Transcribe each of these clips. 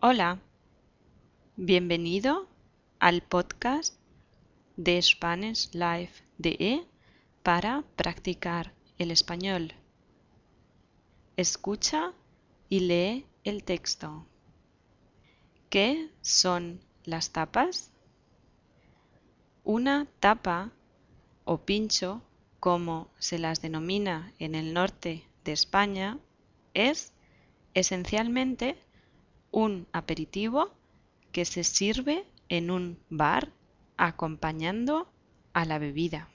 Hola, bienvenido al podcast de Spanish Life DE para practicar el español. Escucha y lee el texto. ¿Qué son las tapas? Una tapa o pincho, como se las denomina en el norte de España, es esencialmente un aperitivo que se sirve en un bar acompañando a la bebida.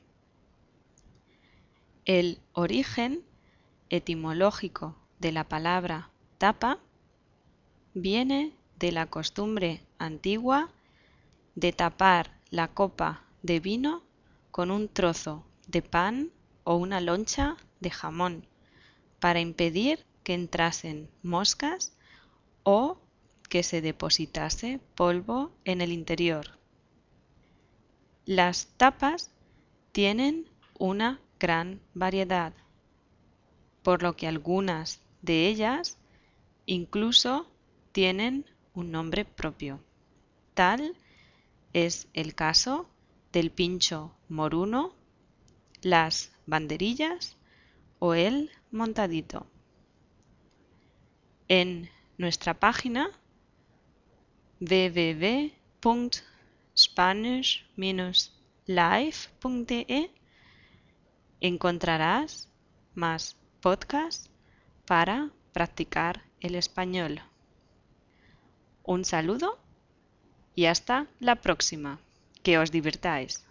El origen etimológico de la palabra tapa viene de la costumbre antigua de tapar la copa de vino con un trozo de pan o una loncha de jamón para impedir que entrasen moscas o que se depositase polvo en el interior. Las tapas tienen una gran variedad, por lo que algunas de ellas incluso tienen un nombre propio. Tal es el caso del pincho moruno, las banderillas o el montadito. En nuestra página www.spanish-life.de encontrarás más podcasts para practicar el español. Un saludo y hasta la próxima. Que os divirtáis.